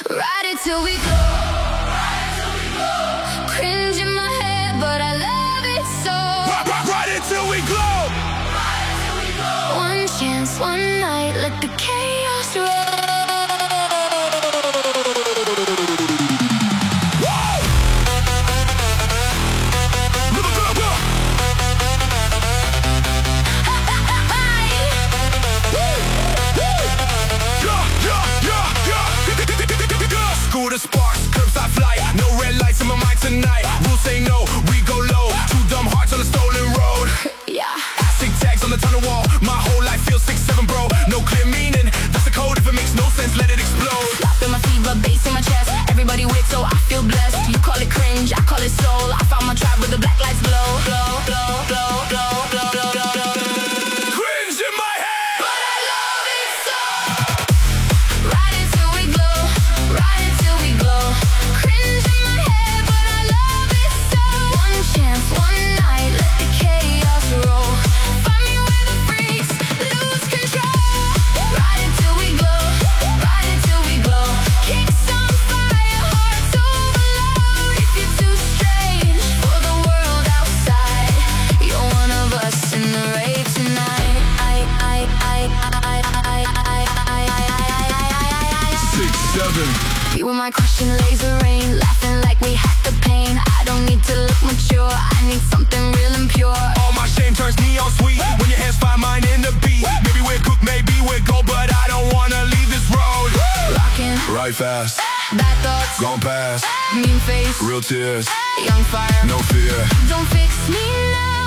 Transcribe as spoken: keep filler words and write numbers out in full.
Ride it till we glow. Ride it till we glow. Cringe in my head, but I love it so. Ride, ride it till we glow. Ride it till we glow. One chance, one night, let the chaos roll. School the sparks, curbside flight. No red lights in my mind tonight. Rules say no, we go low. Two dumb hearts on a stolen road. Yeah. Stick tags on the tunnel wall. My whole life feels six seven, bro. No clear meaning, that's the code. If it makes no sense, let it explode. Slap in my fever, bass in my chest. Everybody weird, so I feel blessed. You call it cringe, I call it soul. I found my tribe where the black lights glow. Glow, glow, glow, glow, glow, glow, glow, glow. Cringe in my head, but I love it so. Ride it till we glow. Ride it till we glow. Cringe in my head, but I love it so. One chance, one night, let the chaos roll. Find me where the freaks lose control. Ride it till we glow. Ride it till we glow. Kicks on fire, hearts overload. If you're too strange for the world outside, you're one of us in the rave tonight. I, I, I, I, I, I, I, I, I, six seven. we were my crushing laser rain, laughing like we had the pain. I don't need to look mature, I need something real and pure. All my shame turns neon sweet when your hands find mine in the beat. Maybe we're cooked, maybe we're gold, but I don't wanna leave this road. Rockin', Right fast, bad thoughts, gone past, mean face, real tears, young fire, no fear. don't fix me now.